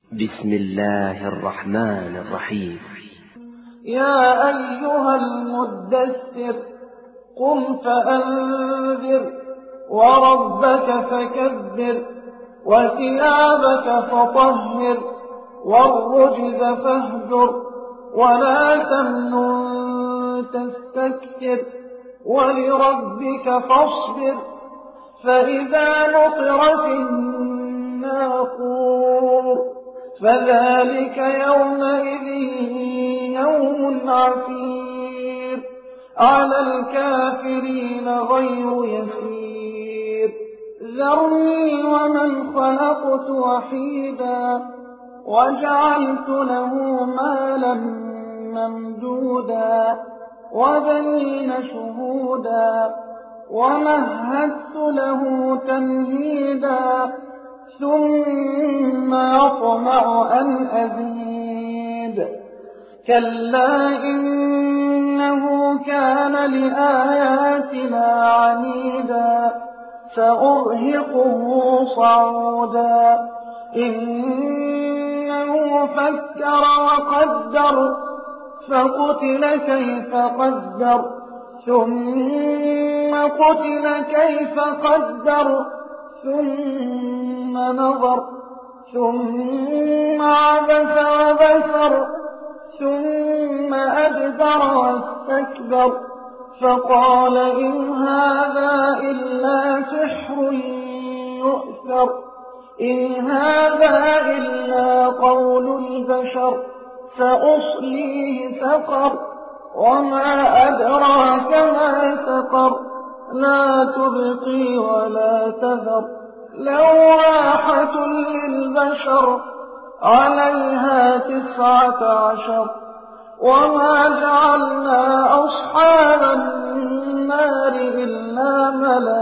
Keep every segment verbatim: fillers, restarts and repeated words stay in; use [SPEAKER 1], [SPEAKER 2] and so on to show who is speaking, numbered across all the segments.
[SPEAKER 1] بسم الله الرحمن الرحيم.
[SPEAKER 2] يا أيها المدثر قم فأنذر وربك فكبر وثيابك فطهر والرجز فاهجر ولا تمنن تستكثر ولربك فاصبر فإذا نقر في الناقور فذلك يومئذ يوم عسير على الكافرين غير يسير ذرني ومن خلقت وحيدا وجعلت له مالا ممدودا وبنين شهودا ومهدت له تمهيدا ثم يطمع أن أزيد كلا إنه كان لآياتنا عنيدا سأرهقه صعودا إنه فكر وقدر فقتل كيف قدر ثم قتل كيف قدر ثم نظر ثم عبس وبسر ثم أدبر واستكبر فقال إن هذا إلا سحر يؤثر إن هذا إلا قول البشر سأصليه سقر وما أدراك ما سقر لا تبقي ولا تذر لواحة للبشر عليها تسعة عشر وما جعلنا أصحاب النار إلا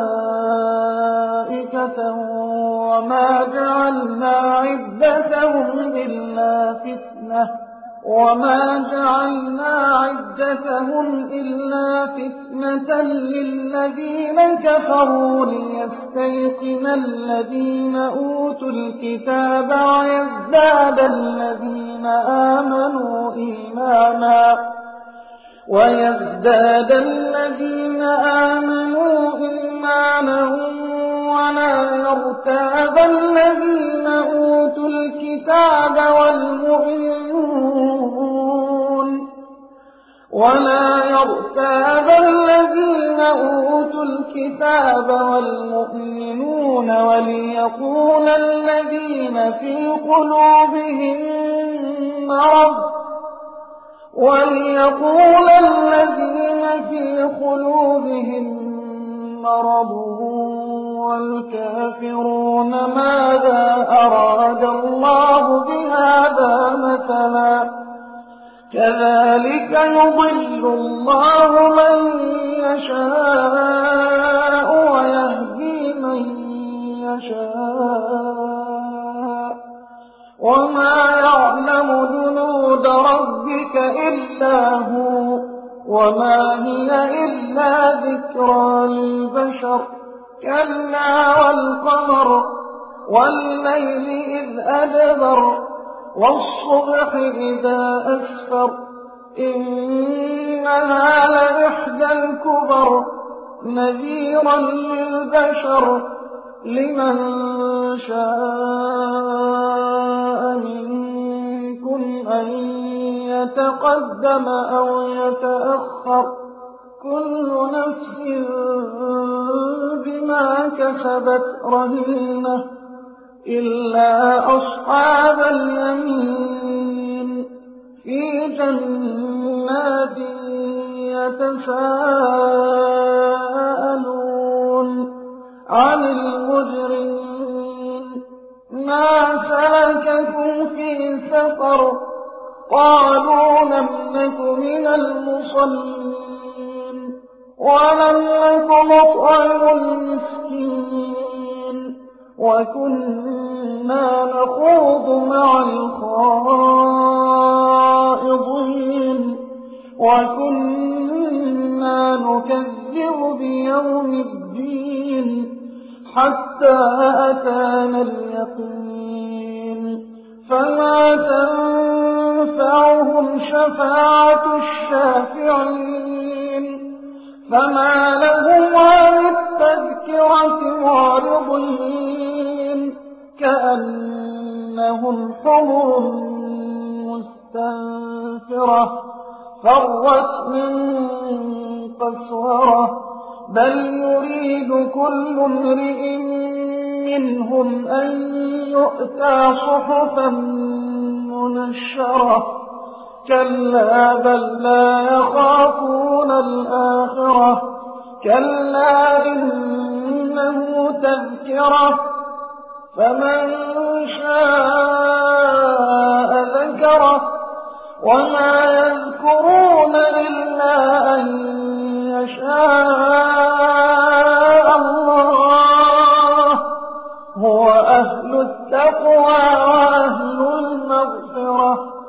[SPEAKER 2] ملائكة وما جعلنا عدتهم إلا فتنة وما جعلنا عدتهم إلا فتنة للذين كفروا ليستيقن الذين أوتوا الكتاب ويزداد الذين آمنوا إيمانا ويزداد الذين آمنوا إيمانا ولا يرتاب الذين أوتوا الكتاب والمؤمنون ولا يرتاب الذين أوتوا الكتاب والمؤمنون وليقول الذين في قلوبهم مرض وليقول الذين في قلوبهم مرض والكافرون ماذا أراد الله بهذا مثلا كذلك يضل الله من يشاء ويهدي من يشاء وما يعلم جنود ربك إلا هو وما هي إلا ذكرى للبشر كلا والقمر والليل إذ أدبر والصبح إذا أسفر إنها لإحدى الكبر نذيرا للبشر لمن شاء منكم أن يتقدم أو يتأخر كل نفس بما كسبت رهينة إلا أصحاب اليمين في جنات يتساءلون عن المجرمين ما سلككم في سقر قالوا لم نك من المصلين ولم نك نطعم المسكين وكنا نخوض مع الخائضين وكنا نكذب بيوم الدين حتى أتانا اليقين فما تنفعهم شفاعة الشافعين فما لهم عن التذكرة معرضين كأنهم حمر مستنفرة فرت من قسورة بل يريد كل امرئ منهم أن يؤتى صحفا منشرة كلا بل لا يخافون الآخرة كلا إنه تذكرة فمن شاء ذكره وما يذكرون إلا أن يشاء الله هو أهل التقوى وأهل المغفرة